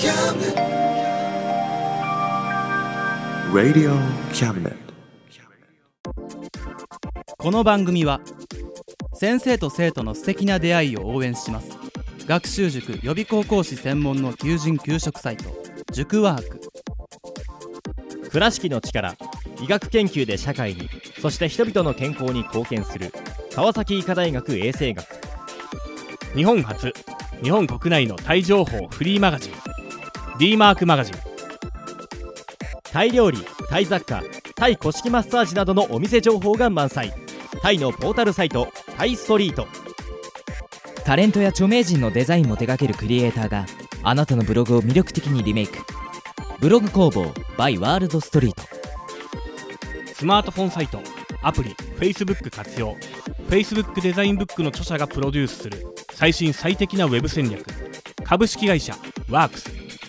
Radio Cabinet。 この番組は先生と生徒の素敵な出会いを応援します。学習塾予備高校師専門の求人・求職サイト塾ワーク。 倉敷の力、医学研究で社会に、そして人々の健康に貢献する川崎医科大学衛生学。 日本初、日本国内のタイ情報フリーマガジン D マークマガジン。 タイ料理、タイ雑貨、タイ古式マッサージなどのお店情報が満載。タイのポータルサイトタイストリート。 タレントや著名人のデザインも手掛けるクリエイターがあなたのブログを魅力的にリメイク。ブログ工房 by ワールドストリート。 スマートフォンサイト、アプリ、Facebook 活用。 Facebook デザインブックの著者がプロデュースする最新最適なウェブ戦略。株式会社ワークス。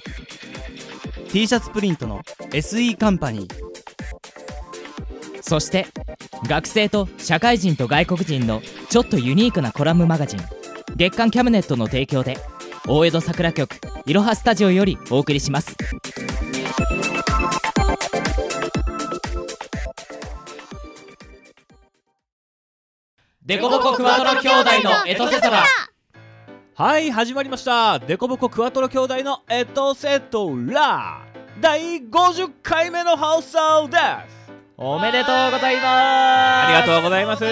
T シャツプリントの SE カンパニー。 そして学生と社会人と外国人のちょっとユニークなコラムマガジン月刊キャムネットの提供で大江戸桜局いろはスタジオよりお送りします。 デコボコクワトロ兄弟のエトセトラ。 はい、始まりました。デコボコクワトロ兄弟のエトセトラ第50回目の放送です。 おめでとうございます。 ありがとうございます。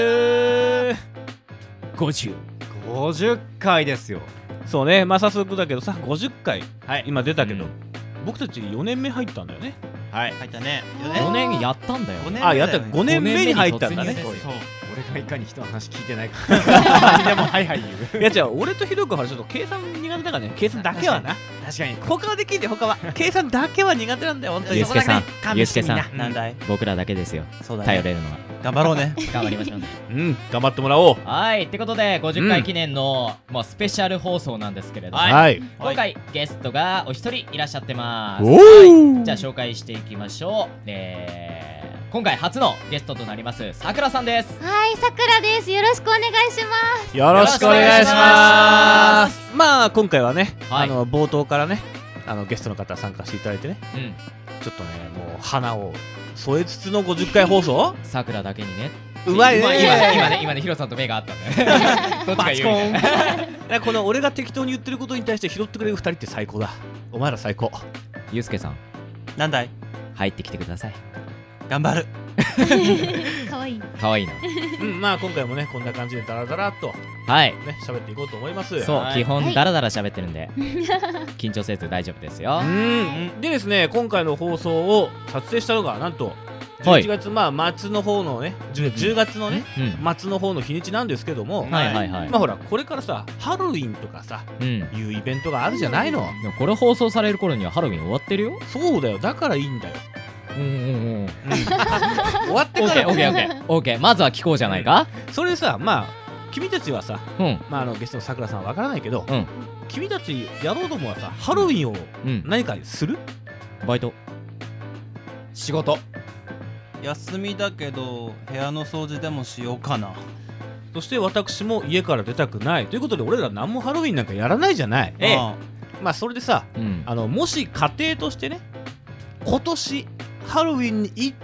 50回ですよ。 そうね、まあ早速だけどさ、50回、 はい、 今出たけど、 うん僕たち4年目入ったんだよね。 はい、 入ったね。 4年やったんだよ。 あ、やった、5年目に入ったんだね。 そう、 そう。 俺がいかに人の話聞いてないかでもはいはい言う。 いや違う、俺とひろくんはちょっと計算苦手だからね。計算だけはな。 確かに他はできんだよ、他は。計算だけは苦手なんだよ、本当に。 ゆうすけさん、ゆうすけさん、 なんだい。 僕らだけですよそうだね。 頼れるのは。 頑張ろうね。 頑張りましょうね。 うん、頑張ってもらおう。 はい、ってことで50回記念の、もうスペシャル放送なんですけれども、 はい。 今回ゲストがお一人いらっしゃってます。 おはい、 ー。 じゃあ紹介していきましょう。今回初のゲストとなりますさくらさんです。 はい、さくらです。よろしくお願いします。 よろしくお願いします。まあ今回はね、 はい冒頭からね、ゲストの方参加していただいてね、 うん、 ちょっとね、もう花を添えつつの50回放送。 さくらだけにね。 うまいね。 今ねヒロさんと目があったんだね。どっちが言うみたいな。 この俺が適当に言ってることに対して拾ってくれる2人って最高だ。お前ら最高。 ゆうすけさん、 なんだい。 入ってきてください。 頑張る。 かわいい。 かわいいな。 うん、まあ今回もね、こんな感じでダラダラっとはい、 ね、喋っていこうと思います。 そう、 はい基本ダラダラ喋ってるんで緊張せず大丈夫ですよ。 でですね、今回の放送を撮影したのがなんとはい 11月、まあ末の方のね、10月のね、 うん、 末の方の日にちなんですけども、 はいはいはい。 まあほら、これからさ、ハロウィンとかさ、 うん、 いうイベントがあるじゃないの。 でもこれ放送される頃にはハロウィン終わってるよ。 そうだよ、だからいいんだよ。 うんうんうん。 終わってオッからケーオッケーオッケーオッケー。まずは聞こうじゃないか。 それさ、まあ君たちはさ、 うんまあゲストのさくらさんはわからないけど、 うん君たちやろうと思うはさ、ハロウィンをうん。 何かする？ バイト。 仕事。 休みだけど部屋の掃除でもしようかな。 そして私も家から出たくないということで、俺ら何もハロウィンなんかやらないじゃない。 あまあそれでさ、 うん。 もし家庭としてね、今年ハロウィンに行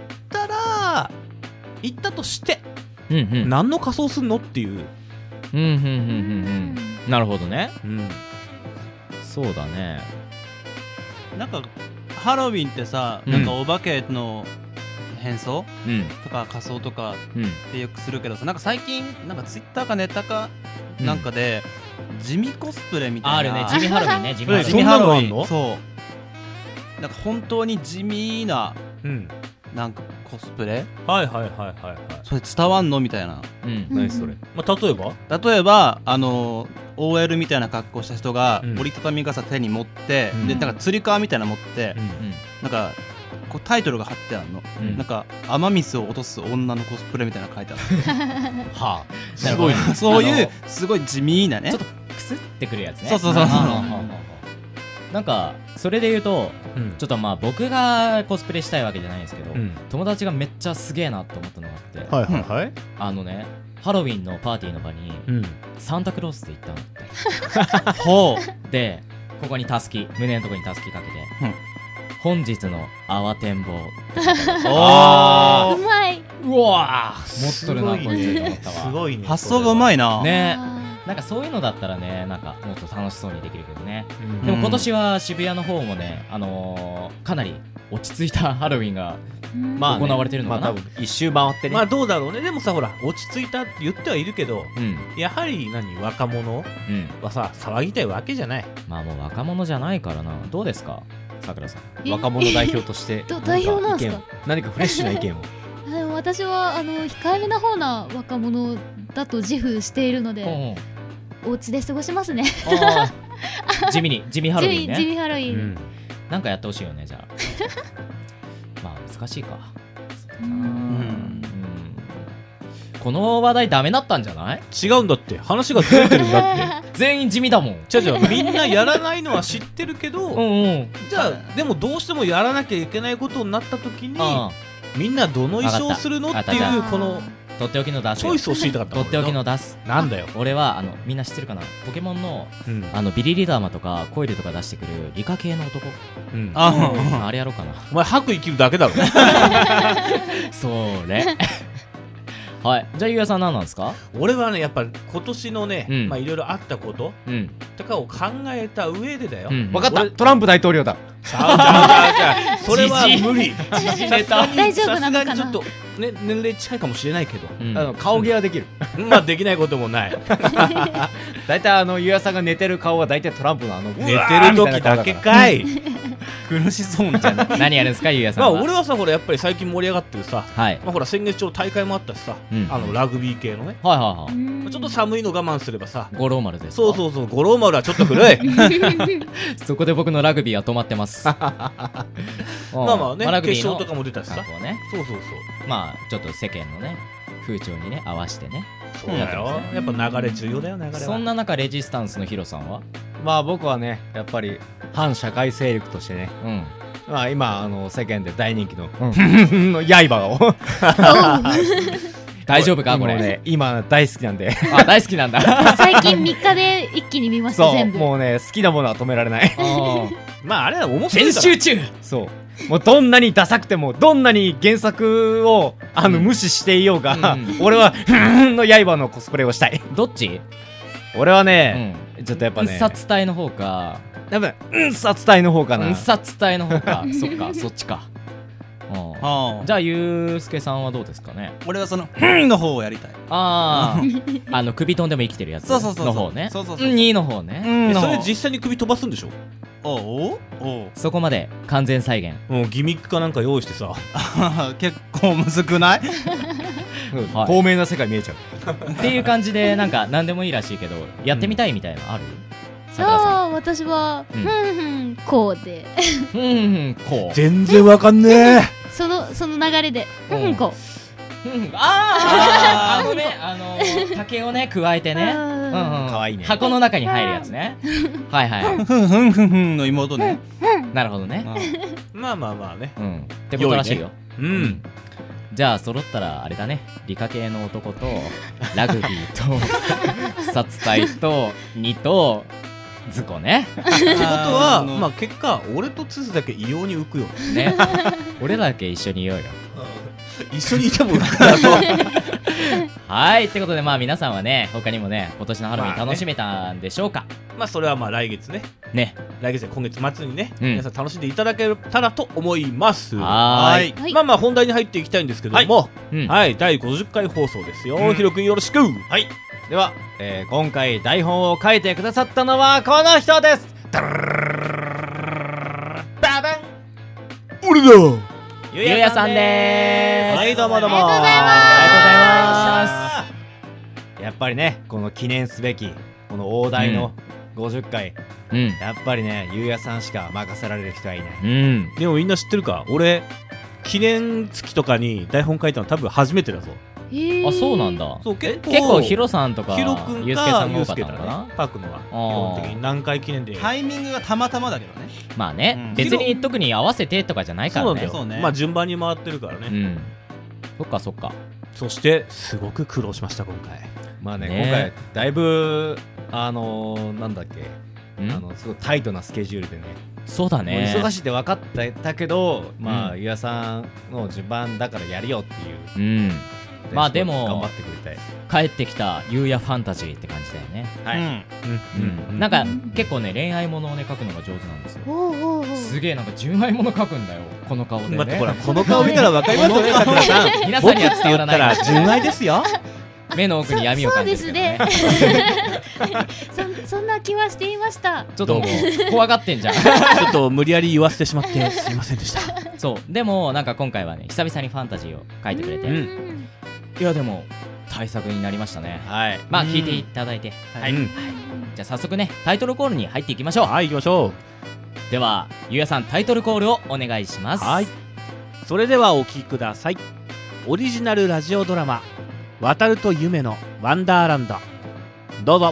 ったとして、 うんうん。 何の仮装すんのっていう。 うんうんうんうんうん。なるほどね。 うん。 そうだね。 なんかハロウィンってさ、 うんなんかお化けの変装うんとか仮装とかうんってよくするけどさ、なんか最近なんかツイッターかネタかなんかで、地味コスプレみたいな。 あるね、地味ハロウィンね、地味ハロウィン。 地味ハロウィン。 そんなのあんの？ そうなんか本当に地味なうん。 なんかコスプレはいはいはいはいはい。 それ伝わんのみたいな。 うん。 何それ？まあ例えば？ 例えばOL みたいな格好した人がうん折りたたみ傘手に持って、 うんでなんかつり革みたいなの持って、 うんなんかこうタイトルが貼ってあるの、 うんなんか雨水を落とす女のコスプレみたいなの書いてあるはあ、 すごいね。 そういうすごい地味なね。 ちょっとクスってくるやつね。 そうそうそうそうなんかそれで言うと、 うんちょっとまあ僕がコスプレしたいわけじゃないんですけど、 うん友達がめっちゃすげえなと思ったのがあって、 はいはいはい。 ハロウィンのパーティーの場にうん。 サンタクロースで行ったのってほでここにたすき、胸のところにたすきかけて、 うん本日の泡展望。 あうまい。 うわー、持っとるなこいつと思ったわ。 すごいね。 発想がうまいな。 ね、 あなんかそういうのだったらね、なんかもっと楽しそうにできるけどね。 うんでも今年は渋谷の方もね、かなり落ち着いたハロウィンがーまあね行われてるのかな。 まあ多分一周回ってね、 まあどうだろうね。でもさ、ほら、落ち着いたって言ってはいるけど、 うんやはり若者うん。 はさ、騒ぎたいわけじゃない。 まあもう若者じゃないからな。どうですか、さくらさん。 え若者代表として代表なんすか何かフレッシュな意見をでも私は控えめな方な若者だと自負しているので、お家で過ごしますね。 あー地味ハロウィン地ね。 味ハロウィン。 なんかやってほしいよね、じゃあ。まあ難しいか。 うんこの話題ダメだったんじゃない？ 違うんだって。話がずれてるんだって。 全員地味だもん。 じゃあみんなやらないのは知ってるけど、 うん。 じゃあでもどうしてもやらなきゃいけないことになった時に、 あみんなどの衣装をするのっていわかうこのとっておきの出すよ。 チョイスを知りたかったとっておきの出す。 なんだよ。 俺はみんな知ってるかな、ポケモンのうんビリリダーマとかコイルとか出してくる理科系の男。 うんあれやろうかな。 お前白衣着るだけだろ。 それ。はい。じゃあゆうやさん何なんですか？ 俺はね、やっぱ今年のね、 うんまあいろいろあったことうん。 とかを考えた上でだよ。 うん分かった俺トランプ大統領だちゃうそれは無理。 ネタ大丈夫なのかなさすがにちょっとね年齢近いかもしれないけど、 うん顔芸はできるまあできないこともない。 大体ゆうやさんが寝てる顔は大体トランプの寝てる時だけかい。 苦しそうじゃない。 何やるんですかゆうやさんは。 まあ俺はさ、ほらやっぱり最近盛り上がってるさ、 はい。 まあほら先月ちょうど大会もあったしさ、 うんラグビー系のね、 はいはいはい。 ちょっと寒いの我慢すればさ、 五郎丸ですか？ そうそうそう、五郎丸はちょっと古い。 そこで僕のラグビーは止まってます。ままあまあね、 ラグビーの決勝とかも出たしさ、 格好ね。 そうそうまあちょっと世間のね風潮にね合わせてね。 そう。そうだよ。やっぱ流れ重要だよ、流れは。 そんな中レジスタンスのヒロさんは？ まあ僕はねやっぱり反社会勢力としてねうん。 まあ今世間で大人気のうんの刃を大丈夫かこれ？ もうね今大好きなんであ、大好きなんだ。 最近3日で一気に見ましたそう全部。 もうね好きなものは止められないまああれは面白いから。 全集中。 そうもうどんなにダサくてもどんなに原作を無視していようが、 うん俺はの刃のコスプレをしたいどっち？ 俺はうね、 ん。 ちょっとやっぱね殺隊の方か。 多分殺隊の方かな、 殺隊の方か。そっか、そっちか。 あじゃあゆうすけさんはどうですかね？ 俺はそのの方をやりたい。 ああ、首飛んでも生きてるやつそうそうそうそうの方ね。 そうそうそう 2の方ね。 の方それ実際に首飛ばすんでしょ。 おうそこまで完全再現。 ギミックかなんか用意してさ。 結構むずくない？ うんはい透明な世界見えちゃうっていう感じでなんか何でもいいらしいけどやってみたいみたいなのある？さくらさああ、私はうんこうでん。こう。 全然わかんねえ。 その流れでこあのね、竹をね加えてね。 うんかわいいね箱の中に入るやつね。はいはい。 ふんふんふんふんの妹ね。 なるほどね。 まあまあまあね。 うん。ってことらしいよ。 うん。 じゃあ揃ったらあれだね、理科系の男とラグビーと殺隊と2とズコね。 ってことは、 そのまあ結果俺とツスだけ異様に浮くよ。 ね。俺らだけ一緒にいようよ。 一緒にいても浮くだろ。 はい、ってことでまあ皆さんはね、他にもね、今年のハロウィン楽しめたんでしょうか？ まあそれはまあ来月ね。 ね。 来月今月末にね、 うん皆さん楽しんでいただけたらと思います。 はーい。 はいまあまあ本題に入っていきたいんですけども、 うん。 はい、第50回放送ですよ。ヒロ君よろしく。 はいでは、今回台本を書いてくださったのはこの人です。ババン俺だ。 ゆうやさんでーす。 はい、どうもどうも。 ありがとうございますあやっぱりねこの記念すべきこの大台の50回、 りがとうございます。うん。 やっぱりねゆうやさんしか任せられる人はいないうん。 でもみんな知ってるか？俺記念月とかに台本書いたの多分初めてだぞ。 あ、そうなんだ。 そう結構結構ヒロさんとかヒロ君ゆうすけさかんが多かっユウスケだたのかなね。書くのは基本的に何回記念で。 タイミングがたまたまだけどね。 まあね、 うん別に特に合わせてとかじゃないからね。 そうなんだよ。 そうねまあ順番に回ってるからね。 うん。そっかそっか。 そしてすごく苦労しました今回。 まあねね今回だいぶなんだっけすごいタイトなスケジュールでね、 そうだね、 もう忙しいって分かってたけど、まあゆうやさんの順番だからやるよっていう、 まあでも頑張ってくれたい。 帰ってきたゆうやファンタジーって感じだよね。 はい、 なんか結構ね恋愛ものをね書くのが上手なんですよ。すげえなんか純愛もの書くんだよこの顔でね。 待ってほらこの顔見たら分かりますよねさくらさん。 皆さんには伝わらない僕って言ったら純愛ですよ。 目の奥に闇を感じるけどね。 そんな気はしていました。 ちょっともう怖がってんじゃん。 ちょっと無理やり言わせてしまってすいませんでした。 そうでもなんか今回はね久々にファンタジーを書いてくれて、いやでも大作になりましたね。 はい、 まあ聞いていただいて、 はい、 じゃあ早速ねタイトルコールに入っていきましょう。 はい、行きましょう。ではゆうやさんタイトルコールをお願いします。 はい、それではお聴きください。オリジナルラジオドラマ渡ると夢のワンダーランド、どうぞ。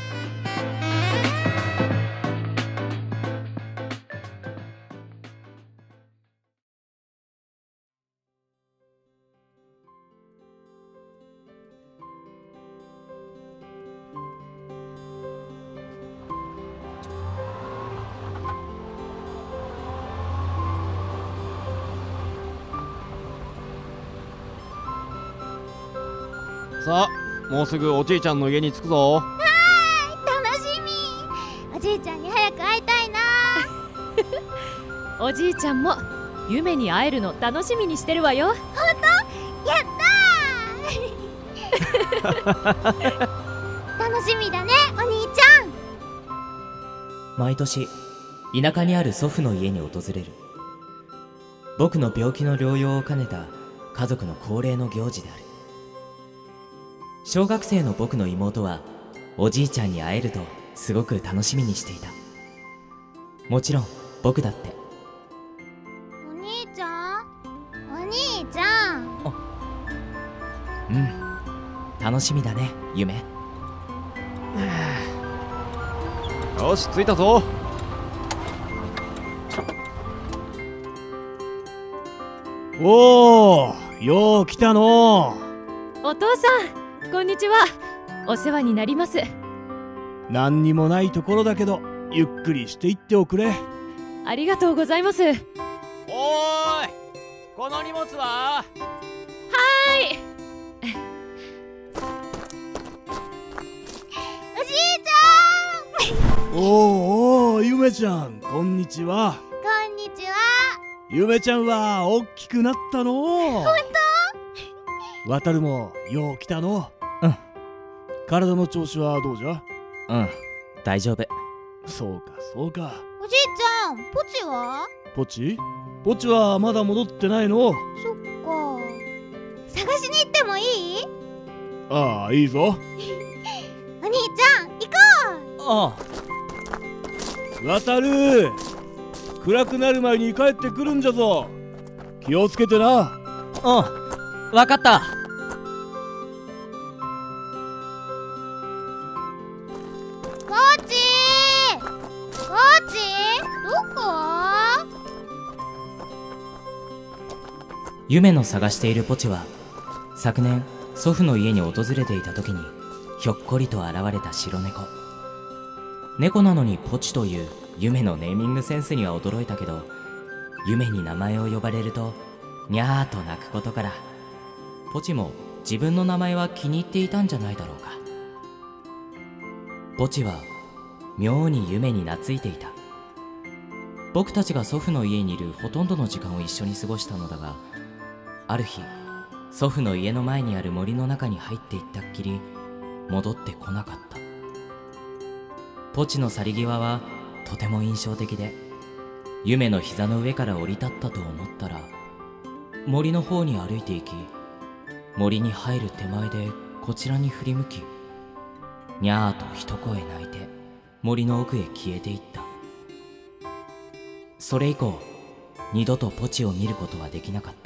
さあもうすぐおじいちゃんの家に着くぞ。 はーい楽しみ。おじいちゃんに早く会いたいな。 おじいちゃんも夢に会えるの楽しみにしてるわよ。 ほんと？やったー。楽しみだねお兄ちゃん。 毎年田舎にある祖父の家に訪れる。僕の病気の療養を兼ねた家族の恒例の行事である。小学生の僕の妹はおじいちゃんに会えるとすごく楽しみにしていた。もちろん僕だって。 お兄ちゃんお兄ちゃん。 楽しみだね夢。 よし着いたぞ。 おー、よう来たの。 お父さんこんにちは。お世話になります。 何にもないところだけどゆっくりしていっておくれ。 ありがとうございます。 おーいこの荷物は？ おじいちゃん。 おーゆめちゃんこんにちは。 こんにちは。 ゆめちゃんは大きくなったの。 ほんと？ 渡るもよう来たの。体の調子はどうじゃ？ 大丈夫。 そうかそうか。 おじいちゃんポチは？ ポチはまだ戻ってないの。 そっか探しに行ってもいい？ ああいいぞ。 お兄ちゃん行こう。 渡る暗くなる前に帰ってくるんじゃぞ。気をつけてな。 わかった。 ポチどこ？ 夢の探しているポチは昨年祖父の家に訪れていた時にひょっこりと現れた白猫。猫なのにポチという夢のネーミングセンスには驚いたけど、夢に名前を呼ばれるとにゃーと鳴くことからポチも自分の名前は気に入っていたんじゃないだろうか。ポチは妙に夢に懐いていた。僕たちが祖父の家にいるほとんどの時間を一緒に過ごしたのだが、ある日祖父の家の前にある森の中に入っていったっきり戻ってこなかった。ポチの去り際はとても印象的で、夢の膝の上から降り立ったと思ったら森の方に歩いていき、森に入る手前でこちらに振り向き、にゃーと一声泣いて森の奥へ消えていった。それ以降二度とポチを見ることはできなかった。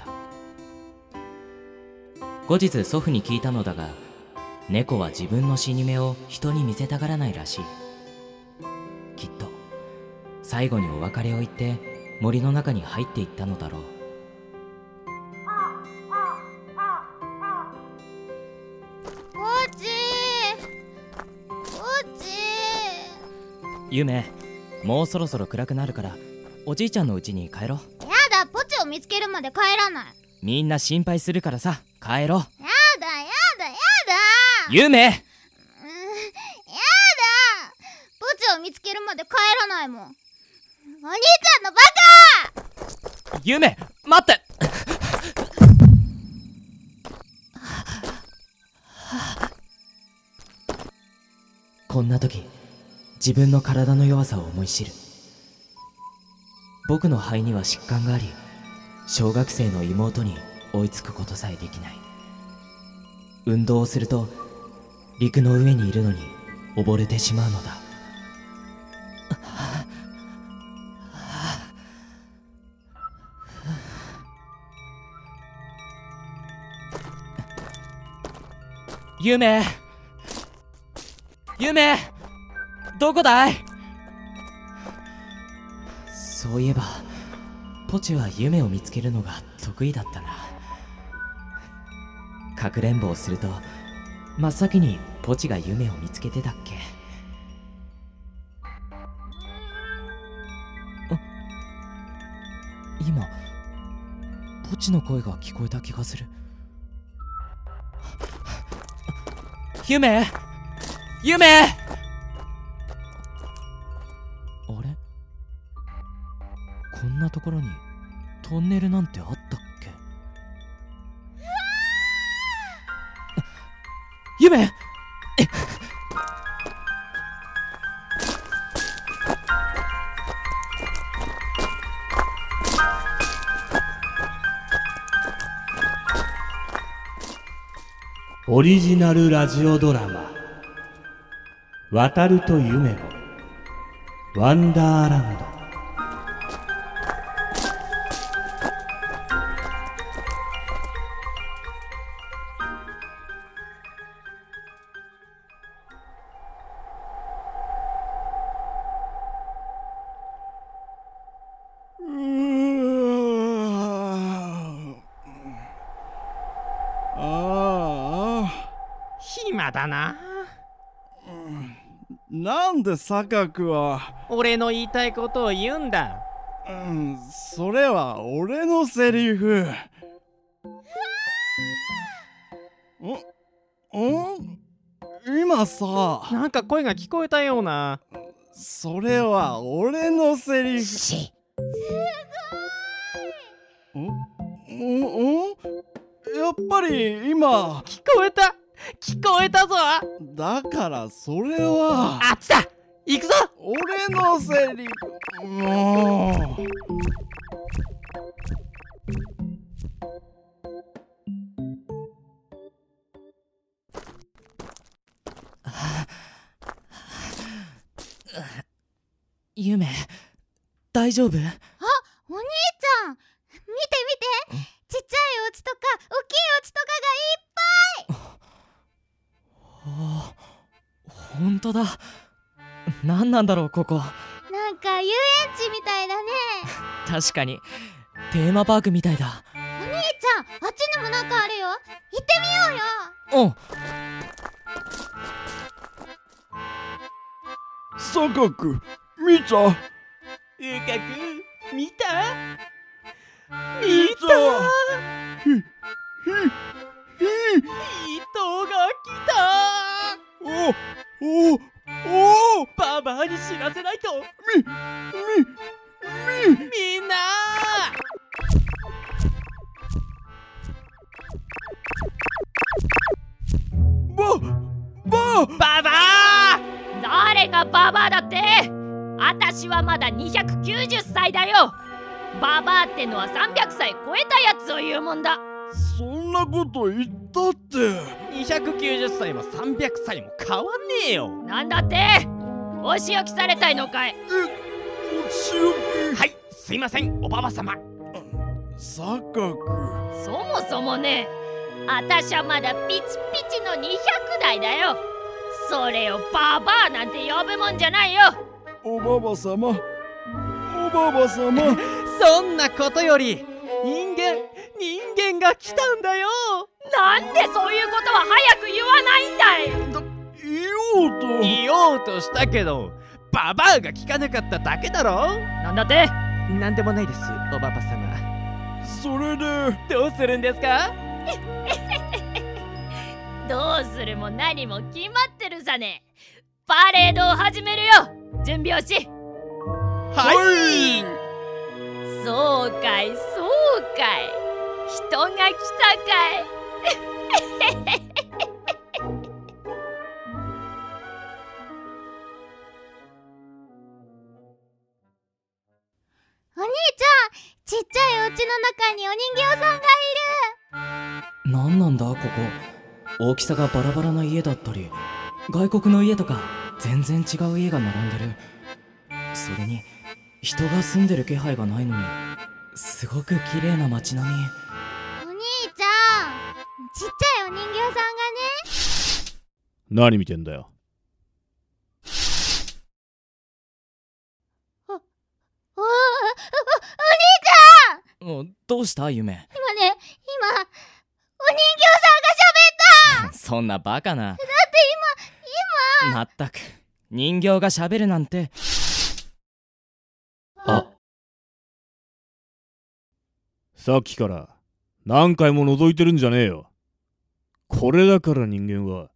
後日祖父に聞いたのだが、猫は自分の死に目を人に見せたがらないらしい。きっと最後にお別れを言って森の中に入っていったのだろう。 ポチ夢、 もうそろそろ暗くなるからおじいちゃんの家に帰ろう。 やだ、ポチを見つけるまで帰らない。 みんな心配するからさ、帰ろう。 やだゆめ。 やだ、ポチを見つけるまで帰らないもん。お兄ちゃんのバカ。 ゆめ、待って。こんな時、自分の体の弱さを思い知る。僕の肺には疾患があり、小学生の妹に追いつくことさえできない。運動をすると陸の上にいるのに溺れてしまうのだ。ゆめ、どこだい？そういえばポチは夢を見つけるのが得意だったな。かくれんぼをすると真っ先にポチが夢を見つけてたっけ。今ポチの声が聞こえた気がする。夢、あれ、こんなところにトンネルなんてあったっけ。夢、 オリジナルラジオドラマ「渡ると夢のワンダーランド」。 暇だな。 なんで坂くは俺の言いたいことを言うんだ。 それは俺のセリフ。今さ、 なんか声が聞こえたような。 それは俺のセリフ。 すごい。やっぱり今聞こえたぞ。 だからそれはあっちだ、行くぞ。 俺のセリフ。もう夢、大丈夫？ あ、お兄ちゃん、見てちっちゃいお家とか大きいお家とかがいっぱい。 ほんとだ。何なんだろうここ。 なんか遊園地みたいだね。 確かにテーマパークみたいだ。 お兄ちゃん、あっちにもなんかあるよ。行ってみようよ。 坂く見た？ うかく見た？人が来た。ババアに知らせないと。みんなババア！ 誰がババアだって？あたしはまだ290歳だよ。ババアってのは300歳超えたやつを言うもんだ。 そんなこと言ったって。 290歳も300歳も変わんねえよ。 なんだって？お仕置きされたいのかい？ お仕置き？ はい、すいませんおばばさま。 坂く、 そもそもね、あたしはまだピチピチの200代だよ。それをババアなんて呼ぶもんじゃないよ。 おばばさまそんなことより人間が来たんだよ。 なんでそういうことは早く言わないんだい。 言おうとしたけどババアが聞かなかっただけだろ。 なんだって。 なんでもないです、おばば様。 それでどうするんですか？ どうするも何も決まってるさね。パレードを始めるよ。準備をし。 はい。 そうかいそうかい、人が来たかい。 お兄ちゃん、ちっちゃいお家の中にお人形さんがいる。 なんなんだここ。大きさがバラバラな家だったり、外国の家とか全然違う家が並んでる。それに人が住んでる気配がないのに、すごく綺麗な街並み。 お兄ちゃん、ちっちゃいお人形さんがね。 何見てんだよ。 お兄ちゃん。 どうした夢。 今お人形さんが喋った。 そんなバカな。だって今まったく、人形が喋るなんて。 さっきから何回も覗いてるんじゃねえよ。これだから人間は。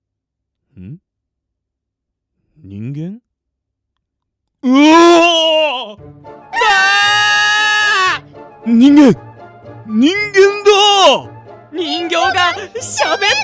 人間？うおー！人間だ！ 人形が喋った！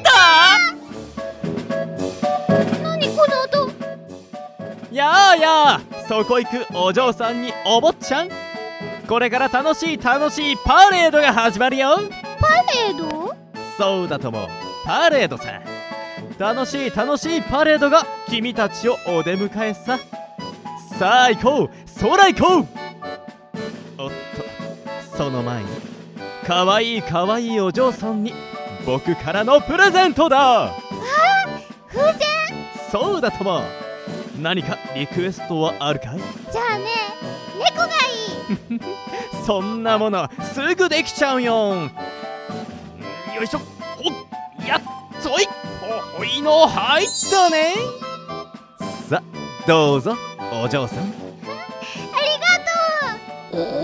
何この音。 やあやあ、そこ行くお嬢さんにお坊ちゃん。これから楽しいパレードが始まるよ。 パレード？ そうだとも、パレードさ。楽しいパレードが君たちをお出迎えさ。さあ行こう、空行こう。おっと、その前にかわいいお嬢さんに僕からのプレゼントだ。 風船？ そうだとも。何かリクエストはあるかい？ じゃあね、猫がいい。 そんなものすぐできちゃうよ。よいしょ、ほっ、やっとい、ほほいの入ったね。さ、どうぞお嬢さん。 ありが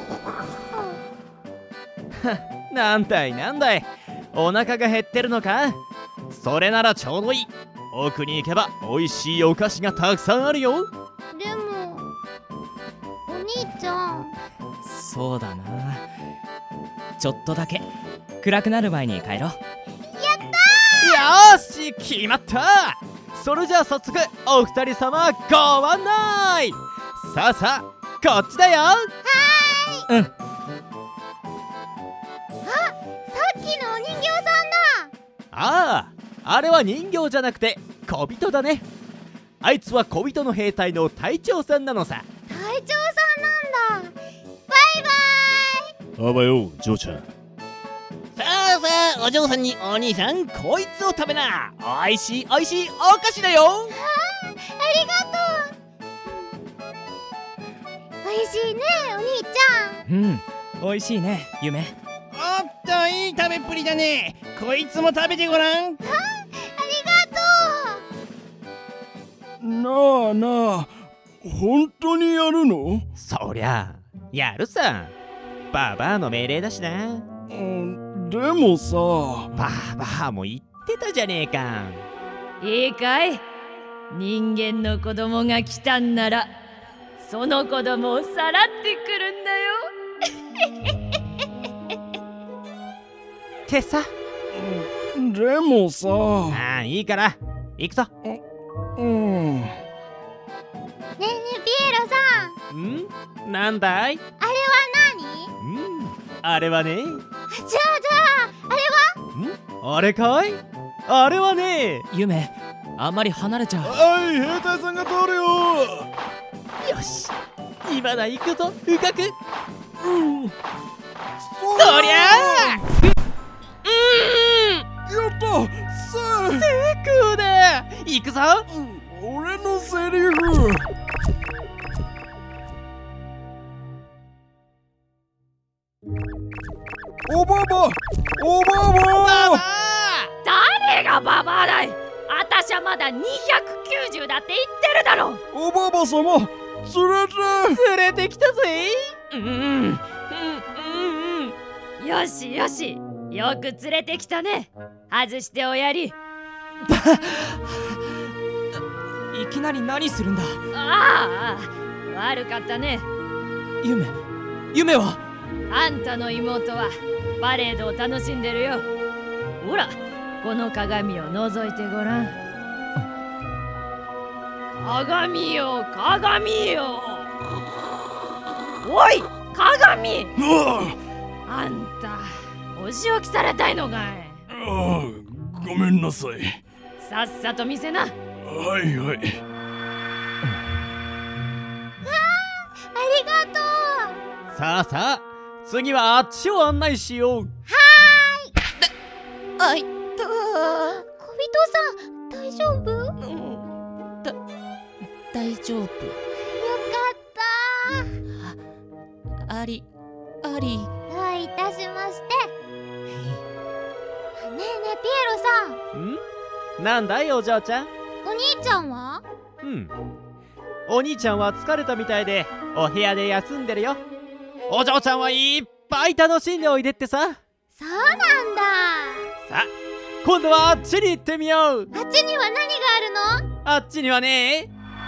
とう。なんだい、お腹が減ってるのか？それならちょうどいい。奥に行けば美味しいお菓子がたくさんあるよ。 でもお兄ちゃん。 そうだな、ちょっとだけ暗くなる前に帰ろう。 やったー！よーし、決まった。それじゃあ早速お二人様ご案内。さあさあ、こっちだよ。 はーい。 うん。 さっきのお人形さんだ。 あれは人形じゃなくて小人だね。あいつは小人の兵隊の隊長さんなのさ。 隊長さんなんだ。バイバイ。 あばよ、嬢ちゃん。 さあお嬢さんにお兄さん、こいつを食べな。おいしいお菓子だよ。 ありがとう。おいしいねお兄ちゃん。 おいしいね夢。 おっと、いい食べっぷりだね。こいつも食べてごらん。 ありがとう。なあ、本当にやるの？ そりゃやるさ。ババアの命令だしな。 でもさ、 ババアも言ってたじゃねえか。 いいかい、人間の子供が来たんならその子供をさらってくるんだよ。ってさ。 でもさ。 いいから行くぞ。 ねえピエロさん。 なんだい？ あれは何？あれはね。 じゃああれは？あれかい？あれはね。 夢、あんまり離れちゃう。 はい、兵隊さんが通るよ。 よし、今だ、行くぞ深く。そりゃあ。 やった！ 成功だ！行くぞ！ 俺のセリフ！おばば！ 誰がババアだい！あた私はまだ290だって言ってるだろ。 おばば様、連れてきたぜ。 よしよし、よく連れてきたね。外しておやり。 いきなり何するんだ。 ああ、悪かったね。 夢は？ あんたの妹はパレードを楽しんでるよ。ほら、この鏡を覗いてごらん。鏡よ、鏡よ。おい、鏡。あんた、お仕置きされたいのかい。 ごめんなさい。 さっさと見せな。 はいはい。 ありがとう。 さあさあ、次はあっちを案内しよう。 あいった。小人さん、大丈夫？ 大丈夫。 よかった。 あり。 どういたしまして。ねえねえ、ピエロさん。 なんだいお嬢ちゃん。 お兄ちゃんは？ お兄ちゃんは疲れたみたいでお部屋で休んでるよ。お嬢ちゃんはいっぱい楽しんでおいでってさ。 そうなんだ。 さあ、今度はあっちに行ってみよう。 あっちには何があるの？ あっちにはね、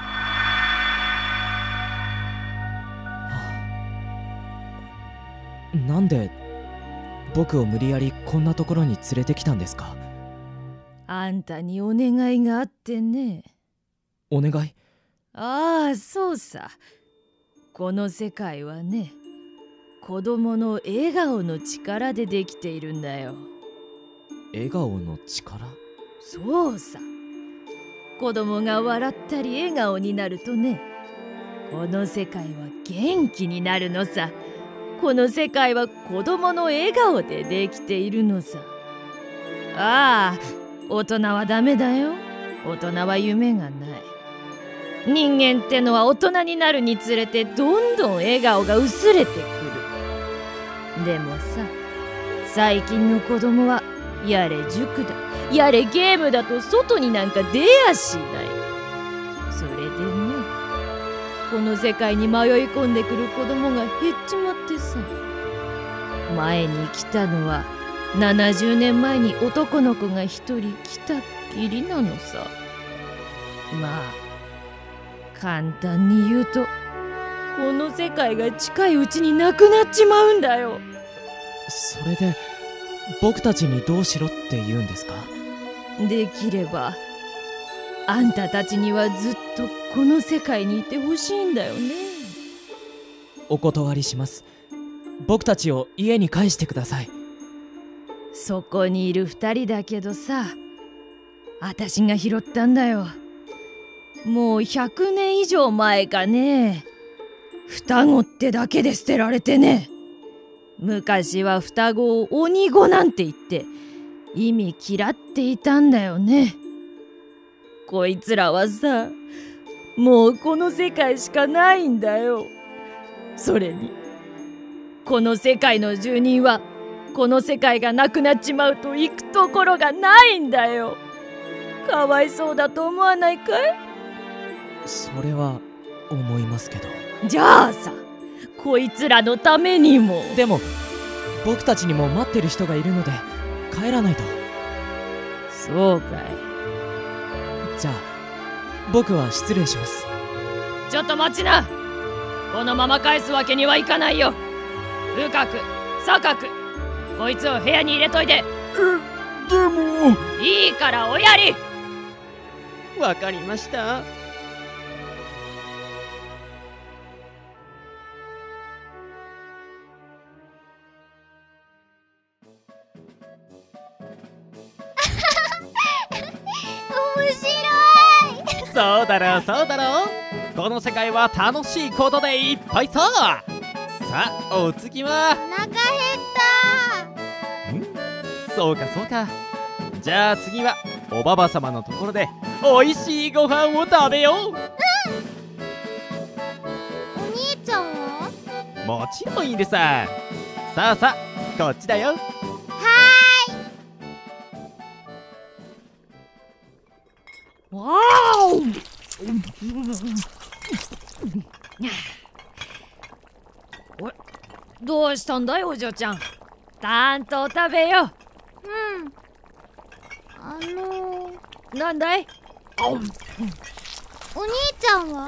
なんで僕を無理やりこんなところに連れてきたんですか？ あんたにお願いがあってね。 お願い？ ああ、そうさ。この世界はね、子供の笑顔の力でできているんだよ。 笑顔の力？ そうさ。子供が笑ったり笑顔になるとね、この世界は元気になるのさ。この世界は子供の笑顔でできているのさ。ああ、大人はダメだよ。大人は夢がない。人間ってのは大人になるにつれてどんどん笑顔が薄れてくる。でもさ、最近の子供はやれ塾だ、やれゲームだと外になんか出やしない。それでね、この世界に迷い込んでくる子供が減っちまってさ。前に来たのは70年前に男の子が一人来たっきりなのさ。まあ簡単に言うと、この世界が近いうちになくなっちまうんだよ。 それで僕たちにどうしろって言うんですか？ できればあんたたちにはずっとこの世界にいてほしいんだよね。 お断りします。僕たちを家に帰してください。 そこにいる2人だけどさ、私が拾ったんだよ。もう100年以上前かね。双子ってだけで捨てられてね。昔は双子を鬼子なんて言って意味嫌っていたんだよね。こいつらはさ、もうこの世界しかないんだよ。それにこの世界の住人はこの世界がなくなっちまうと行くところがないんだよ。かわいそうだと思わないかい？ それは思いますけど。 じゃあさ、こいつらのためにも。 でも僕たちにも待ってる人がいるので帰らないと。 そうかい。 じゃあ僕は失礼します。 ちょっと待ちな。このまま返すわけにはいかないよ。深く坂くこいつを部屋に入れといて。 でもいいからおやり。 わかりました。 面白い。 そうだろうそうだろう。この世界は楽しいことでいっぱいさ。さあお次は。 お腹減った。 そうかそうか。じゃあ次はおばば様のところでおいしいご飯を食べよう。 お兄ちゃんは？ もちろんいるさ。さあさあこっちだよ。 どうしたんだいお嬢ちゃん。ちゃんと食べよ。なんだい。 お兄ちゃんは？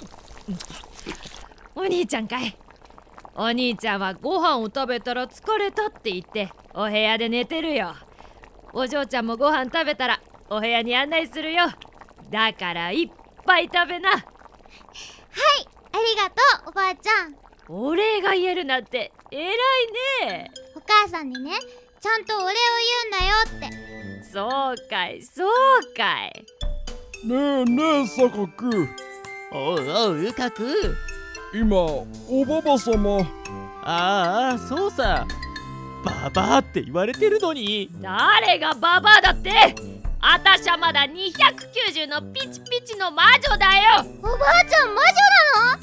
お兄ちゃんかい。お兄ちゃんはご飯を食べたら疲れたって言ってお部屋で寝てるよ。お嬢ちゃんもご飯食べたらお部屋に案内するよ。だからいっぱい食べな。 はい、ありがとうおばあちゃん。 お礼が言えるなんて偉いね。 お母さんにね、ちゃんとお礼を言うんだよって。 そうかいそうかい。 ねえねえサカク。 おうおうウカク。 今おばばさま。 ああそうさ、ババアって言われてるのに。 誰がババアだって。あたしゃまだ290のピチピチの魔女だよ。 おばあちゃん魔女なの？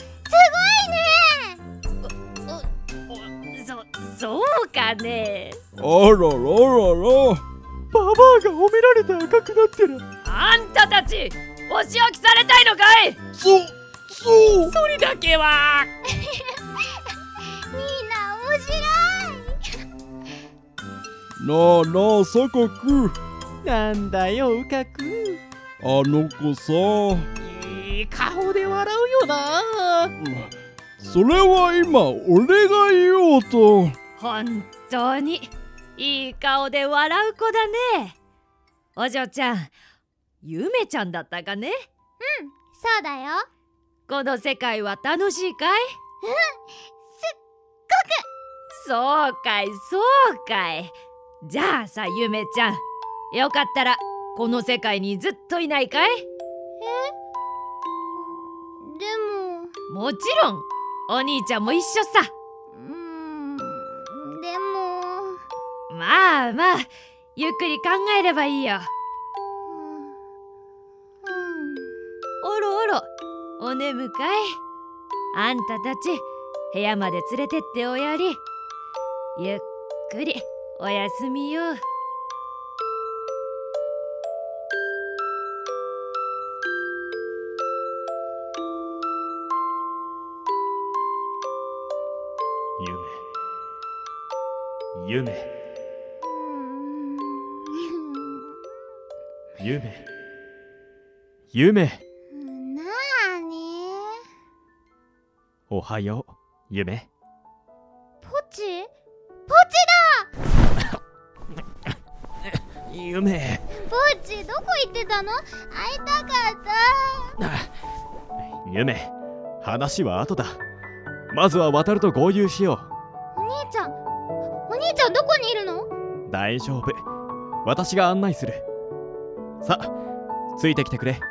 すごいね。 そうかね。 あらららら。 ババアが褒められて赤くなってる。 あんたたちお仕置きされたいのかい？ そうそれだけはみんな面白い。 なあなあサカク。 なんだよウカク。 あの子さ、 いい顔で笑うよな。 それは今俺が言おうと。 本当にいい顔で笑う子だね。お嬢ちゃん、ゆめちゃんだったかね。 そうだよ。 この世界は楽しいかい？ すっそうかいそうかい。じゃあさゆめちゃん、よかったらこの世界にずっといないかい？ でも。 もちろんお兄ちゃんも一緒さ。 でも。 まあまあゆっくり考えればいいよ。おろおろ、お眠かい？あんたたち部屋まで連れてっておやり。ゆっくりおやすみよ。 夢なーに？ おはよう夢。 ポチだ。 夢。 ポチどこ行ってたの？会いたかった。 夢、話は後だ。まずは渡ると合流しよう。 お兄ちゃんどこにいるの？ 大丈夫、私が案内する。さあついてきてくれ。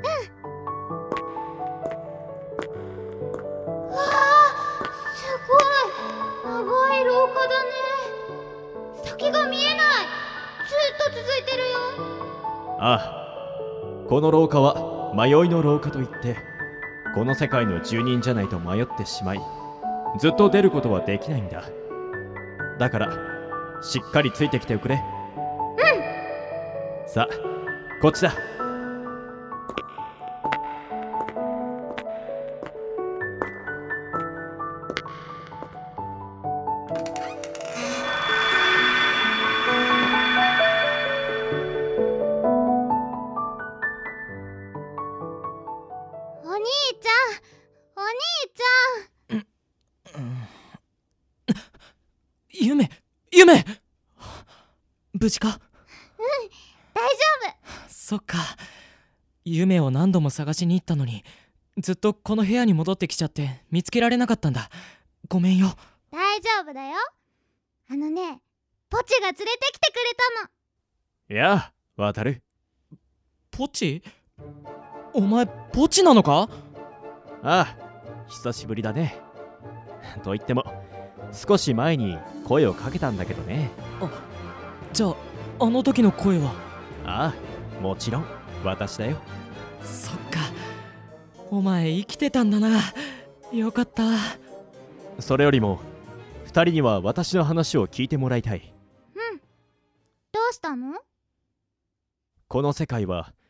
わあ、すごい長い廊下だね。先が見えない。ずっと続いてるよ。 ああ、この廊下は迷いの廊下といって、この世界の住人じゃないと迷ってしまい、ずっと出ることはできないんだ。だからしっかりついてきておくれ。さあこっちだ。 お兄ちゃん。 夢無事か？ 大丈夫。 そっか。夢を何度も探しに行ったのに、ずっとこの部屋に戻ってきちゃって見つけられなかったんだ。ごめんよ。 大丈夫だよ。あのね、ポチが連れてきてくれたの。 やあ渡る。 ポチ？お前ポチなのか？ ああ、久しぶりだね。と言っても少し前に声をかけたんだけどね。 じゃああの時の声は？ ああ、もちろん私だよ。 そっか、お前生きてたんだな。よかった。 それよりも二人には私の話を聞いてもらいたい。 どうしたの？ この世界は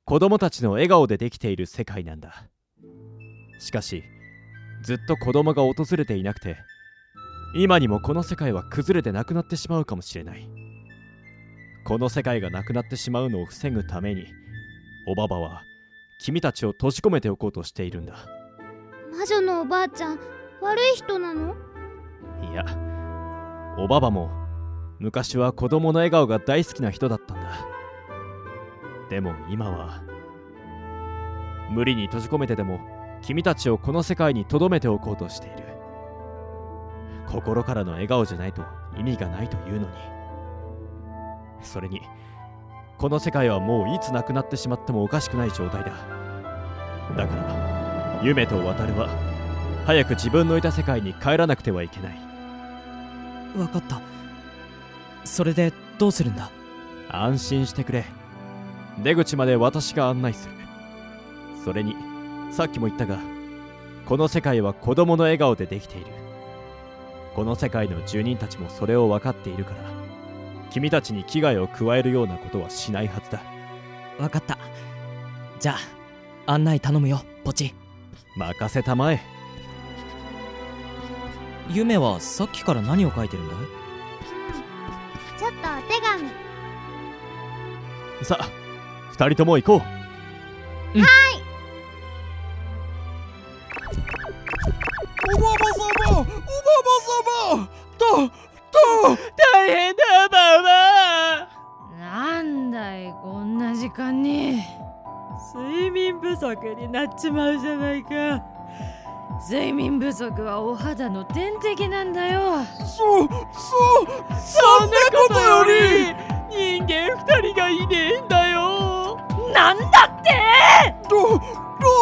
子供たちの笑顔でできている世界なんだ。しかしずっと子供が訪れていなくて、今にもこの世界は崩れてなくなってしまうかもしれない。この世界がなくなってしまうのを防ぐために、おばばは君たちを閉じ込めておこうとしているんだ。 魔女のおばあちゃん、悪い人なの？ いや、おばばも昔は子供の笑顔が大好きな人だったんだ。でも今は無理に閉じ込めてでも君たちをこの世界に留めておこうとしている。心からの笑顔じゃないと意味がないというのに。それにこの世界はもういつなくなってしまってもおかしくない状態だ。だから夢と渡るは早く自分のいた世界に帰らなくてはいけない。 分かった。それでどうするんだ？ 安心してくれ。出口まで私が案内する。それにさっきも言ったが、この世界は子供の笑顔でできている。この世界の住人たちもそれを分かっているから、君たちに危害を加えるようなことはしないはずだ。 分かった。じゃあ案内頼むよ、ポチ。 任せたまえ。 夢はさっきから何を書いてるんだい？ ちょっとお手紙。 さあ、二人とも行こう。 はい。 おばば様、おばば様、 大変だ、ばば。なんだい、こんな時間に。睡眠不足になっちまうじゃないか。睡眠不足はお肌の天敵なんだよ。 そんなことより人間二人がいねえんだよ。 なんだって。 どう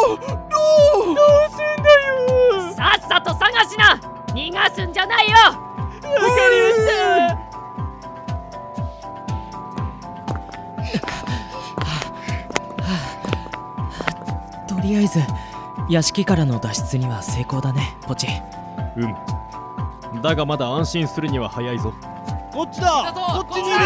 すんだよ。 さっさと探しな。逃がすんじゃないよ。 わかりました。 とりあえず屋敷からの脱出には成功だね、ポチ。 だがまだ安心するには早いぞ。 こっちだ、こっちにいるぞ。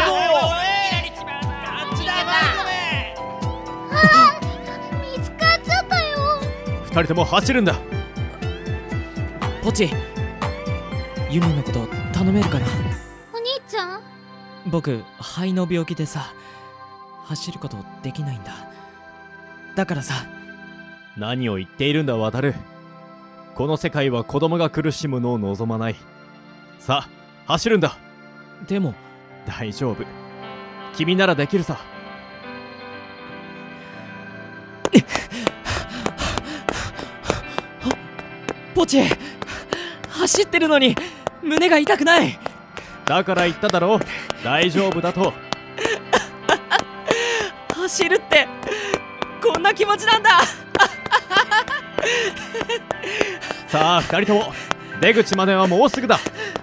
見つかっちゃったよ。 二人とも走るんだ。 ポチ、ユミのこと頼めるかな？ お兄ちゃん？ 僕、肺の病気でさ、走ることできないんだ。だからさ。 何を言っているんだ、渡る。この世界は子供が苦しむのを望まない。さあ、走るんだ。 でも大丈夫、君ならできるさ。 ポチ、走ってるのに胸が痛くない。 だから言っただろう、大丈夫だと。 走るってこんな気持ちなんだ。 さあ、二人とも出口まではもうすぐだ。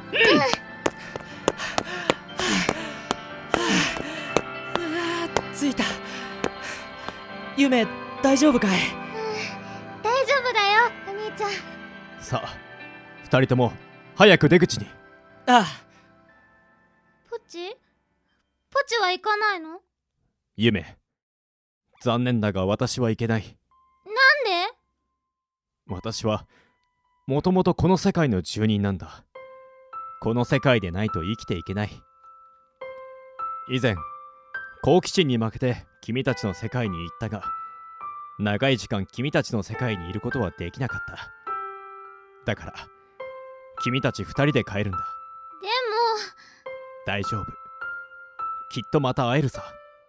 着いた。夢、大丈夫かい？ 大丈夫だよ、お兄ちゃん。 さあ、二人とも早く出口に。 ああ。 ポチは行かないの？ 夢、残念だが私は行けない。 なんで？ 私はもともとこの世界の住人なんだ。この世界でないと生きていけない。以前好奇心に負けて君たちの世界に行ったが、長い時間君たちの世界にいることはできなかった。だから君たち二人で帰るんだ。 でも大丈夫、きっとまた会えるさ。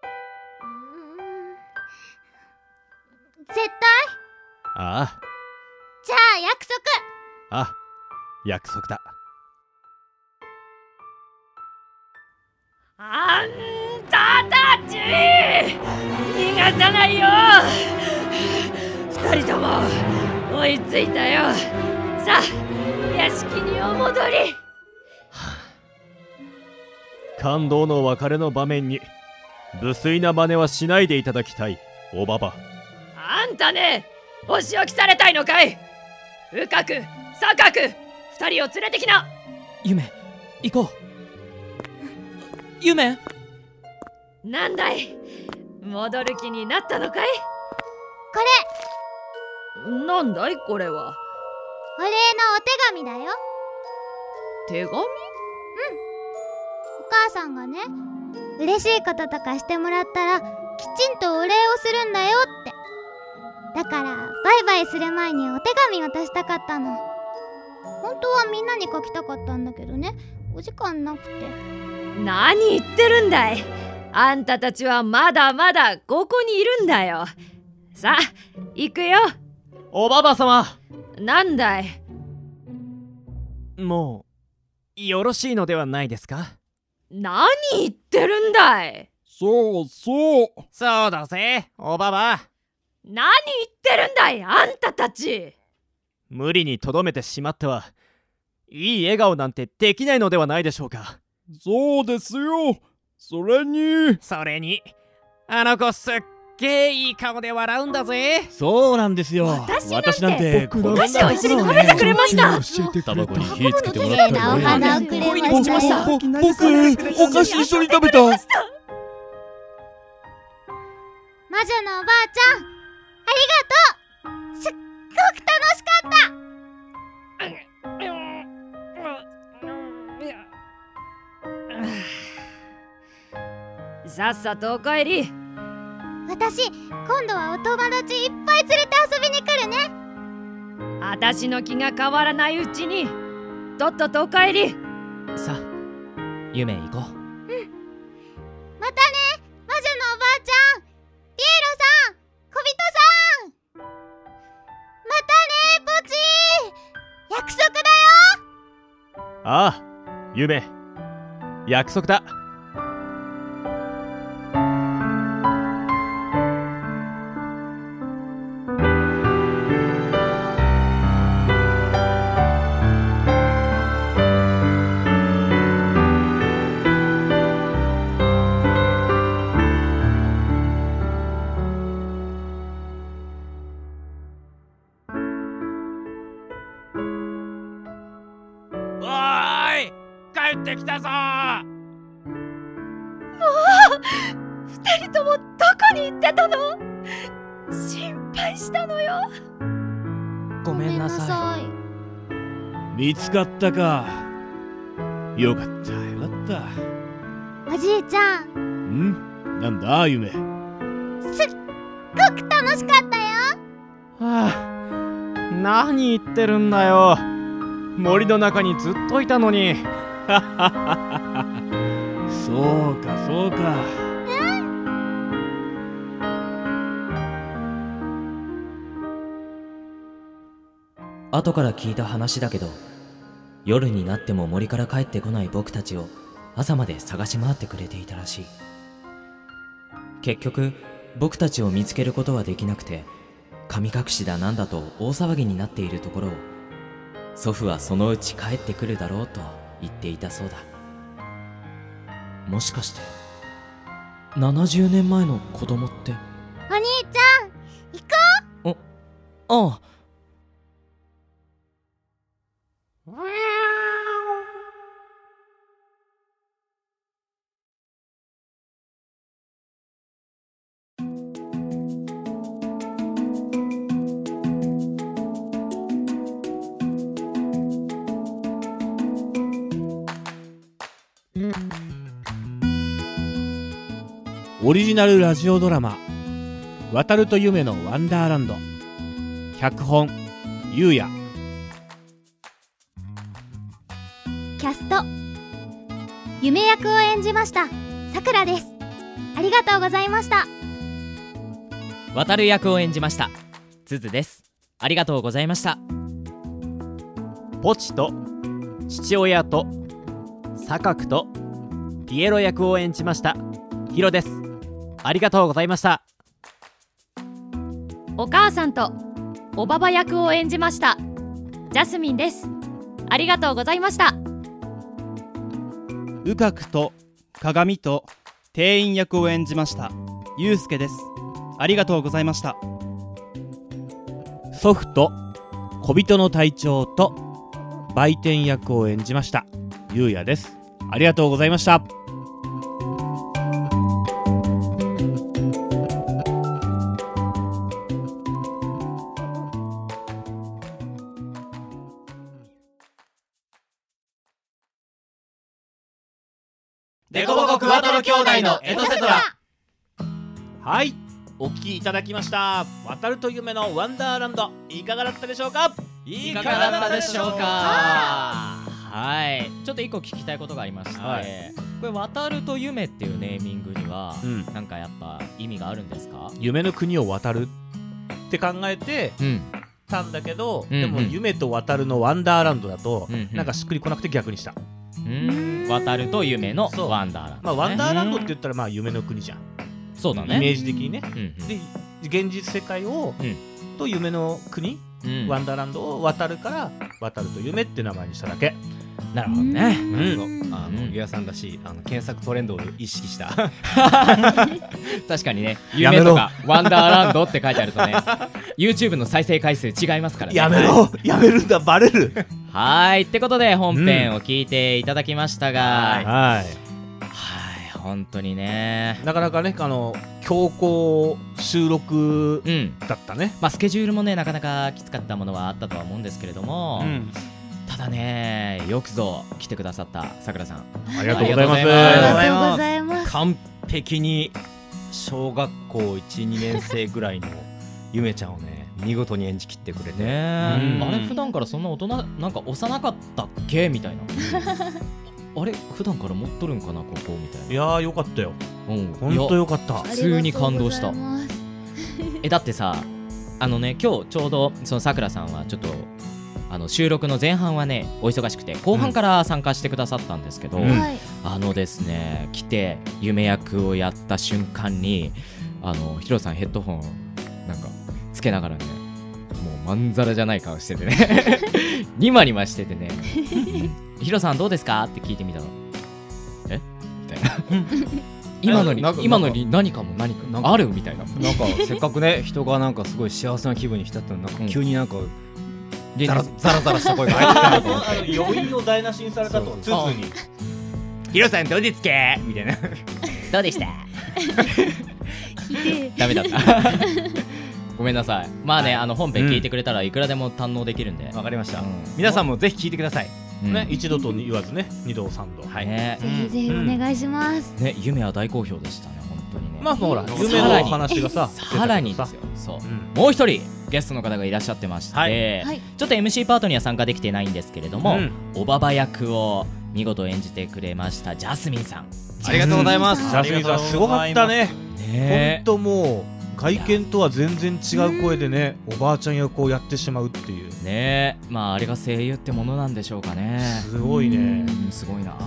絶対？ ああ。 じゃあ約束。 あ、約束だ。 あんたたち逃がさないよ。二人とも追いついたよ。さあ、屋敷にお戻り。 感動の別れの場面に無粋な真似はしないでいただきたい、おばば。 あんたね、お仕置きされたいのかい？うかく、さかく、二人を連れてきな。 夢、行こう。夢？ なんだい、 戻る気になったのかい？ これなんだいこれは？ お礼のお手紙だよ。 手紙？ お母さんがね、嬉しいこととかしてもらったらきちんとお礼をするんだよって。だからバイバイする前にお手紙渡したかったの。本当はみんなに書きたかったんだけどね、お時間なくて。 何言ってるんだい。あんたたちはまだまだここにいるんだよ。さあ行くよ。 おばば様。 なんだい。 もうよろしいのではないですか？ 何言ってるんだい。 そうだぜおばば。 何言ってるんだいあんたたち。 無理にとどめてしまってはいい笑顔なんてできないのではないでしょうか。 そうですよ。それにあの子すっげーいい顔で笑うんだぜ。 そうなんですよ。私なんてお菓子を一緒に食べてくれました。 タバコに火つけてもらったりね。 お花をくれました。 僕お菓子一緒に食べた。 魔女のおばあちゃん、ありがとう。すっごく楽しかった。 さっさとお帰り。 私、今度はお友達いっぱい連れて遊びに来るね。 私の気が変わらないうちにとっととお帰り。 さあ夢行こう。 またね、魔女のおばあちゃん、ピエロさん、小人さん。またね、ポチー。約束だよ。 ああ、夢、約束だ。帰ってきたぞ。 もう二人ともどこに行ってたの？心配したのよ。 ごめんなさい。 見つかったか。よかったよかった。 おじいちゃん。 なんだ夢。 すっごく楽しかったよ。 はあ、何言ってるんだよ。森の中にずっといたのに。 そうかそうか。 後から聞いた話だけど、夜になっても森から帰ってこない僕たちを朝まで探し回ってくれていたらしい。結局僕たちを見つけることはできなくて、神隠しだなんだと大騒ぎになっているところを、祖父はそのうち帰ってくるだろうと言っていたそうだ。もしかして70年前の子供って。 お兄ちゃん、行こう。 ああ。 オリジナルラジオドラマ「渡ると夢のワンダーランド」。脚本ゆうや。 キャスト、夢役を演じましたさくらです。ありがとうございました。 渡る役を演じましたつづです。ありがとうございました。 ポチと父親とサカクとピエロ役を演じましたヒロです。ありがとうございました。 お母さんとおばば役を演じましたジャスミンです。ありがとうございました。 うかくと鏡と店員役を演じましたゆうすけです。ありがとうございました。 祖父と小人の隊長と売店役を演じましたゆうやです。ありがとうございました。 デコボコクワトロ兄弟のエトセトラ。 はい、お聞きいただきました。渡ると夢のワンダーランド、いかがだったでしょうか。 いかがだったでしょうか。はい、ちょっと一個聞きたいことがありまして、はい、これ渡ると夢っていうネーミングには、なんかやっぱ意味があるんですか？ 夢の国を渡るって考えて、たんだけど、でも夢と渡るのワンダーランドだと、なんかしっくりこなくて逆にした。 渡ると夢のワンダーランド、 ワンダーランドって言ったら夢の国じゃん。 そうだね、 イメージ的にね。で現実世界を、と夢の国、ワンダーランドを渡るから渡ると夢って名前にしただけ。 なるほどね。 ゆうやさんらしい検索トレンドを意識した確かにね、夢とかワンダーランドって書いてあるとねYouTube の再生回数違いますからね。 やめろ、やめるんだ、バレる。 はいってことで本編を聞いていただきましたが、はい本当にね、 なかなかね強行収録だったね。 スケジュールもねなかなかきつかったものはあったとは思うんですけれども、ただね、よくぞ来てくださったさくらさん、 ありがとうございます。 ありがとうございます。 完璧に小学校 1,2 年生ぐらいのゆめちゃんをね見事に演じきってくれてね。あれ普段からそんな大人なんか幼かったっけみたいなあれ普段から持っとるんかなここみたいな。 いやーよかったよ、ほんとよかった。 普通に感動した。だってさ、今日ちょうどそのさくらさんはちょっと収録の前半はねお忙しくて後半から参加してくださったんですけど、ですね、来て夢役をやった瞬間にヒロさんヘッドホンなんかつけながらね、もうまんざらじゃない顔しててねニマニマしててねヒロさんどうですかって聞いてみたの。えみたいな今のに何かも何かあるみたいな。 なんかせっかくね人がなんかすごい幸せな気分に浸ったのに、なんか急になんかザラザラした声が入ってくると思って余韻を台無しにされたと。つつにヒロさんどうですかみたいなどうでしたダメだったごめんなさい。本編聞いてくれたらいくらでも堪能できるんで。 わかりました。皆さんもぜひ聞いてください。 一度と言わずね、二度三度。 ぜひぜひお願いします。 ね、夢は大好評でしたね、本当にね。 ほら夢の話がさ、 さらにですよ。そう。もう一人ゲストの方がいらっしゃってまして、ちょっと MC パートには参加できてないんですけれども、おばば役を見事演じてくれましたジャスミンさん。 ありがとうございます。 ジャスミンさんすごかったね。本当もう外見とは全然違う声でね、おばあちゃん役をやってしまうっていうね。あれが声優ってものなんでしょうかね。 すごいね。 すごいな。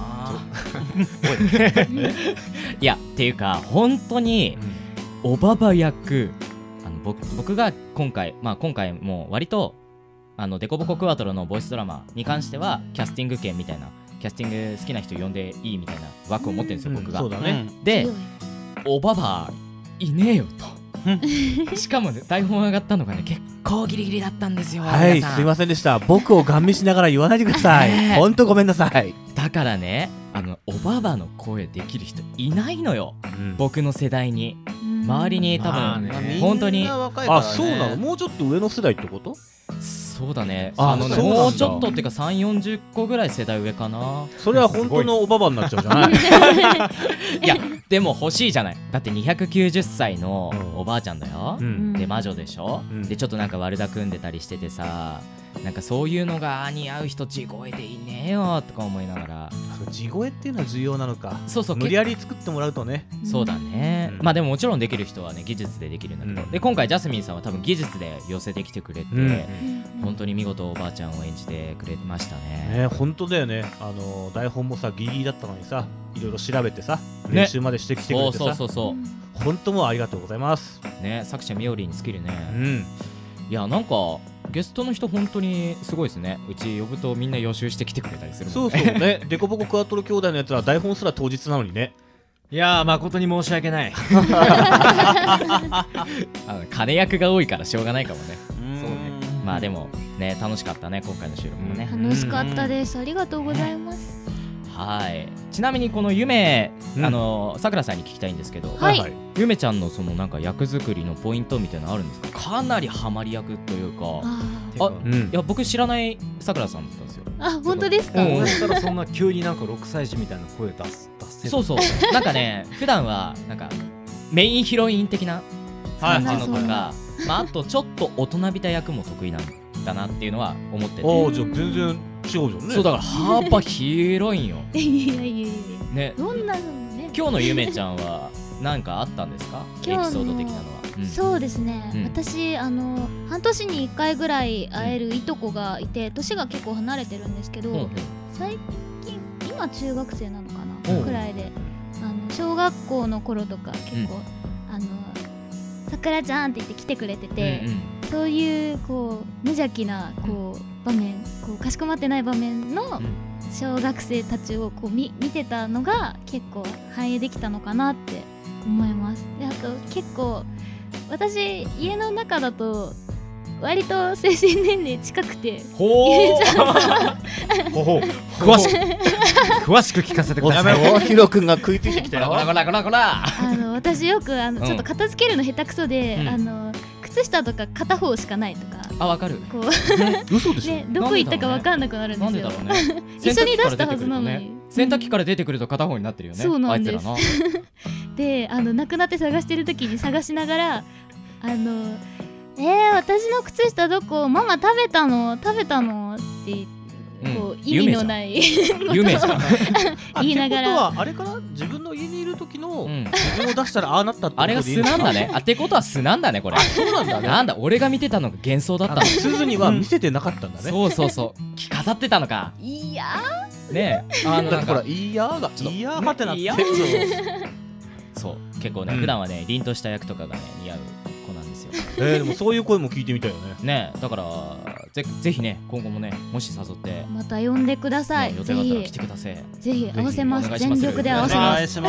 いやっていうか本当におばば役、僕が今回もう割とデコボコクワトロのボイスドラマに関してはキャスティング権みたいな、キャスティング好きな人呼んでいいみたいな枠を持ってるんですよ、僕が。 そうだね。 でおばばいねえよとしかもね、台本上がったのがね結構ギリギリだったんですよ。 はい、すいませんでした。僕をガン見しながら言わないでください。本当ごめんなさい。 だからね、おばばの声できる人いないのよ、僕の世代に。周りに多分本当に。 あ、そうなの。もうちょっと上の世代ってこと？ そうだね。もうちょっとっていうか3、40個ぐらい世代上かな。 それは本当のおばばになっちゃうじゃない。 いやでも欲しいじゃない。だって290歳のおばあちゃんだよ、で魔女でしょ、でちょっとなんか悪だ組んでたりしててさ、なんかそういうのが似合う人地声でいねえよとか思いながら。 地声っていうのは重要なのか。 そうそう、 無理やり作ってもらうとね。 そうだね、でももちろんできる人はね技術でできるんだけど、で今回ジャスミンさんは多分技術で寄せてきてくれて、本当に見事おばあちゃんを演じてくれましたね。 本当だよね。台本もさギリギリだったのにさ、いろいろ調べてさ、練習までしてきてくれてさ、そう本当もうありがとうございますね。作者みおりに尽きるね。いやなんかゲストの人本当にすごいですね。うち呼ぶとみんな予習してきてくれたりするもんね。 そうそうね。デコボコクワトロ兄弟のやつは台本すら当日なのにね。 いやー誠に申し訳ない。 金役が多いからしょうがないかもね。そうね。でもね、楽しかったね今回の収録もね。 楽しかったです。ありがとうございます。 はい。ちなみにこの夢、さくらさんに聞きたいんですけど、ゆめちゃんのそのなんか役作りのポイントみたいなのあるんですか？かなりハマり役というか、いや僕知らないさくらさんだったんですよ。 あ、本当ですか。 どうやったらそんな急になんか6歳児みたいな声出せる。 そうそうなんかね普段はなんかメインヒロイン的な感じのとか、まああとちょっと大人びた役も得意なんだなっていうのは思ってて。 ああ、じゃあ全然違うじゃんね。 そうだから幅広いんよ。 いやいやいやね、 どんなのね。 今日のゆめちゃんは何かあったんですか？エピソード的なのは。 そうですね、 うん私半年に1回ぐらい会えるいとこがいて、年が結構離れてるんですけど、最近今中学生なのかなくらいで、小学校の頃とか結構、さくらちゃんって言って来てくれてて、そういうこう無邪気なこう場面、こうかしこまってない場面の小学生たちをこう見てたのが結構反映できたのかなって思います。で、あと結構私家の中だと割と精神年齢近くて、 ほう詳しく聞かせてください。 やめろ、ヒロ君が食いついてきたよ。 こら私よくちょっと片付けるの下手くそで、靴下とか片方しかないとか。 あ、わかる。 こう嘘でしょ。 ね、どこ行ったかわかんなくなるんですよ。 なんでだろうね。 一緒に出したはずなのに。 洗濯機から出てくると片方になってるよね。 そうなんです。 あいつらな。 で、なくなって探してる時に探しながら私の靴下どこ？ママ食べたのってこう意味のない夢じゃん言いながら。 ってことはあれかな、自分の家にいる時の自分を出したらああなったってことでいい？ あれが素なんだね。ってことは素なんだねこれ。 そうなんだね。 なんだ、俺が見てたのが幻想だったの。 鈴には見せてなかったんだね。 そう着飾ってたのか。 いやねえ、 だってほらいやがいやはてなってそう結構ね、普段はね凛とした役とかがね似合う子なんですよ。 でもそういう声も聞いてみたいよね。 ねえ、だからぜひね今後もね、もし誘ってまた呼んでください。 予定があったら来てください。 ぜひ合わせます。全力で合わせます。 お願いします。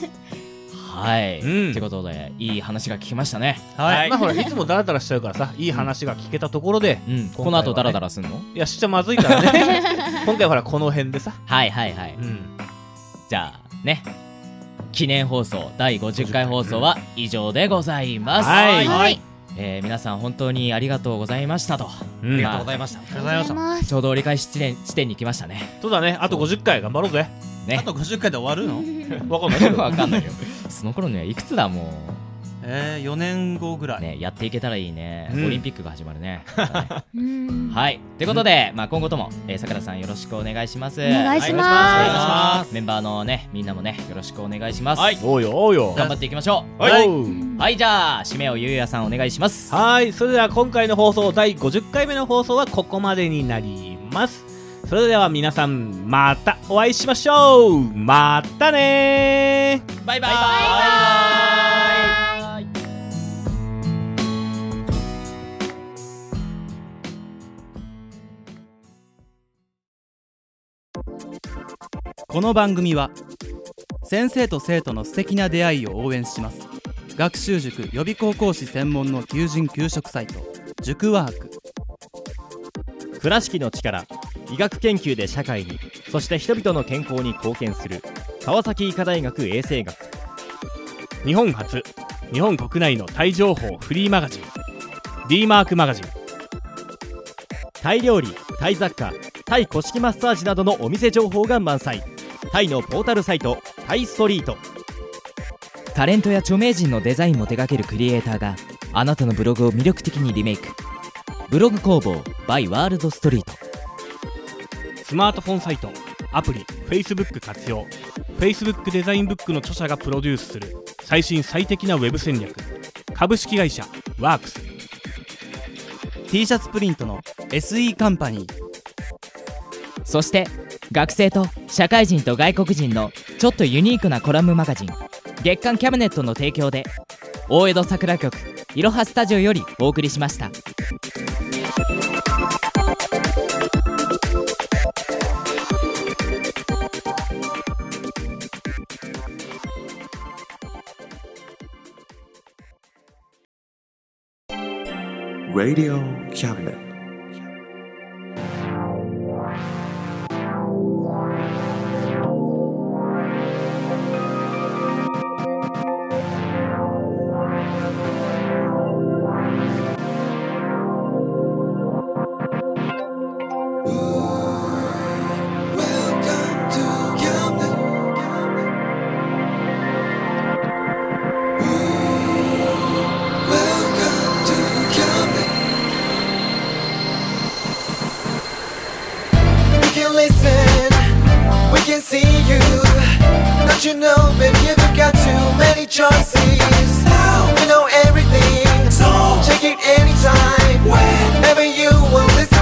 はい、ってことでいい話が聞きましたね。 はい。まあほらいつもダラダラしちゃうからさ、いい話が聞けたところで、 この後ダラダラすんの？ いやしちゃまずいからね。今回ほらこの辺でさ。 はい。じゃあね、記念放送第50回放送は以上でございます。はい。皆さん本当にありがとうございましたと。 ありがとうございました。 ちょうど折り返し地点に来ましたね。 そうだね。あと50回頑張ろうぜ。 ね。 あと50回で終わるの？ わかんない。 わかんないよ。その頃にはいくつだもう。 4年後ぐらいね、やっていけたらいいね。オリンピックが始まるね。はい。ということで、まあ今後ともさくらさんよろしくお願いします。 お願いします。メンバーのねみんなもねよろしくお願いします。 おうよ。 頑張っていきましょう。はい。じゃあ締めをゆうやさんお願いします。 はい。それでは今回の放送第50回目の放送はここまでになります。それでは皆さんまたお会いしましょう。またねー。 バイバイ。 この番組は先生と生徒の素敵な出会いを応援します。学習塾予備高校師専門の求人・求職サイト塾ワーク。 倉敷の力、医学研究で社会に、そして人々の健康に貢献する川崎医科大学衛生学。 日本初、日本国内のタイ情報フリーマガジン D マークマガジン。 タイ料理、タイ雑貨、タイ古式マッサージなどのお店情報が満載。タイのポータルサイトタイストリート。 タレントや著名人のデザインも手掛けるクリエイターがあなたのブログを魅力的にリメイク。ブログ工房 by ワールドストリート。 スマートフォンサイト、アプリ、Facebook 活用。Facebook デザインブックの著者がプロデュースする最新最適なウェブ戦略。株式会社ワークス。 T シャツプリントの SE カンパニー。 そして学生と社会人と外国人のちょっとユニークなコラムマガジン月刊キャムネットの提供で大江戸桜局いろはスタジオよりお送りしました。 Radio Cabinet. listen, we can see you. Don't you know, baby, you've got too many choices. You know everything, so check it anytime. Whenever you will listen.